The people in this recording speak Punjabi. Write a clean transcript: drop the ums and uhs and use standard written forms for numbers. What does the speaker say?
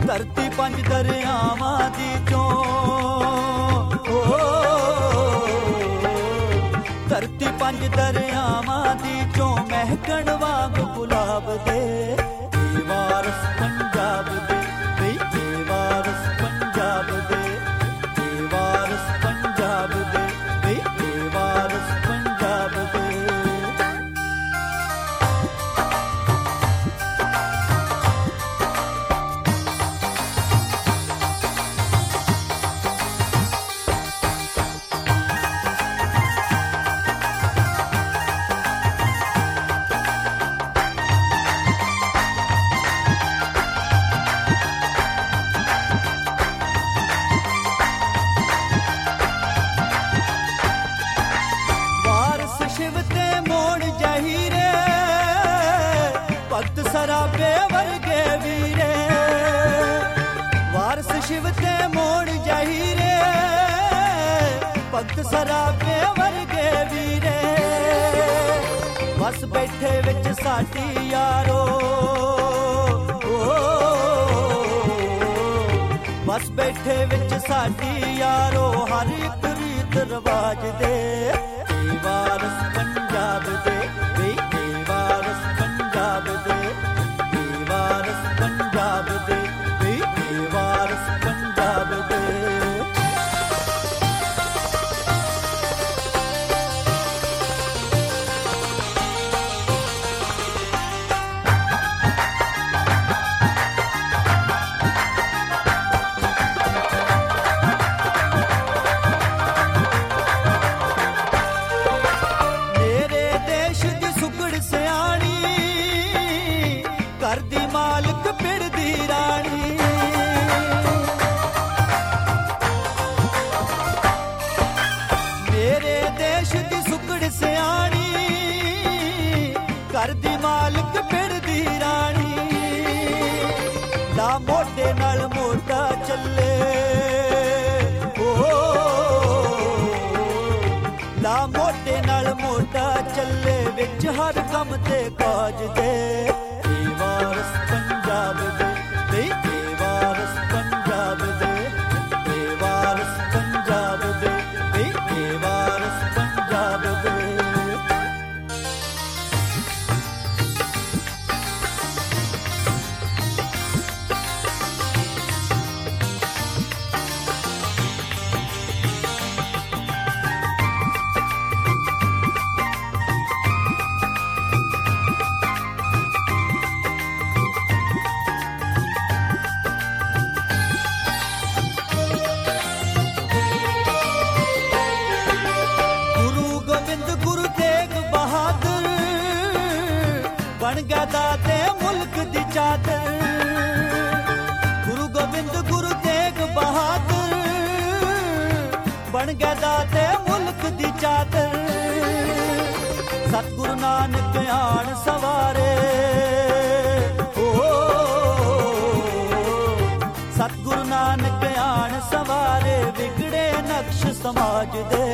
ਧਰਤੀ ਪੰਜ ਦਰਿਆਵਾਂ ਦੀ ਚੋਂ, ਧਰਤੀ ਪੰਜ ਦਰਿਆਵਾਂ ਦੀ ਚੋਂ ਮਹਿਕਣ ਵਾਂਗ ਗੁਲਾਬ ਦੇ ਵਾਰਸ ਪੰਜਾਬ ਦੇ, ਵੇ ਵਾਰਸ ਪੰਜਾਬ ਦੇ, ਵਾਰਸ ਪੰਜਾਬ ਦੇ, ਵੇ ਵਾਰਸ ਪੰਜਾਬ ਦੇ। ਸਰਾਬੇ ਵਰਗੇ ਵੀਰੇ ਵਾਰਸ ਸ਼ਿਵ ਤੇ ਮੋੜ ਜਾਹੀਰੇ, ਭਗਤ ਸਰਾਬੇ ਵਰਗੇ ਵੀਰੇ ਵਸ ਬੈਠੇ ਵਿੱਚ ਸਾਡੀ ਯਾਰੋ, ਵਸ ਬੈਠੇ ਵਿੱਚ ਸਾਡੀ ਯਾਰੋ ਹਰ ਇੱਕ ਰੀਤ ਰਿਵਾਜ ਦੇ ਵਾਰਸ ਪੰਜਾਬ ਦੇ, ਵੇ ਵਾਰਸ ਪੰਜਾਬ ਦੇ, ਵਾਰਸ ਪੰਜਾਬ ਦੇ, ਵੇ ਵਾਰਸ ਪੰਜਾਬ ਦੇ। ਮੇਰੇ ਦੇਸ਼ ਦੀ ਸੁਗੜ ਸਿਆਣੀ ਘਰ ਦੀ ਮਾਲਕ ਪਿੰਡ ਦੀ ਰਾਣੀ, ਮੇਰੇ ਦੇਸ਼ ਦੀ ਸੁਗੜ ਸਿਆਣੀ ਘਰ ਦੀ ਮਾਲਕ ਪਿੰਡ ਦੀ ਰਾਣੀ, ਲਾ ਮੋਢੇ ਨਾਲ ਮੋਢਾ ਚੱਲੇ, ਲਾ ਮੋਢੇ ਨਾਲ ਮੋਢਾ ਚੱਲੇ ਵਿੱਚ ਹਰ ਕੰਮ ਤੇ ਕਾਜ ਦੇ ਵਾਰਸ ਪੰਜਾਬ ਦੇ, ਵੇ ਵਾਰਸ ਪੰਜਾਬ ਦੇ, ਵਾਰਸ ਪੰਜਾਬ ਦੇ, ਵੇ ਵਾਰਸ ਪੰਜਾਬ ਦੇ। ਬਣ ਗਿਆ ਦਾਤੇ ਮੁਲਕ ਦੀ ਚਾਦਰ, ਗੁਰੂ ਗੋਬਿੰਦ ਗੁਰੂ ਤੇਗ ਬਹਾਦਰ ਬਣ ਗਿਆ ਦਾਤੇ ਮੁਲਕ ਦੀ ਚਾਦਰ, ਸਤਿਗੁਰੂ ਨਾਨਕ ਆਣ ਸਵਾਰੇ, ਸਤਿਗੁਰੂ ਨਾਨਕ ਆਣ ਸਵਾਰੇ ਵਿਗੜੇ ਨਕਸ਼ ਸਮਾਜ ਦੇ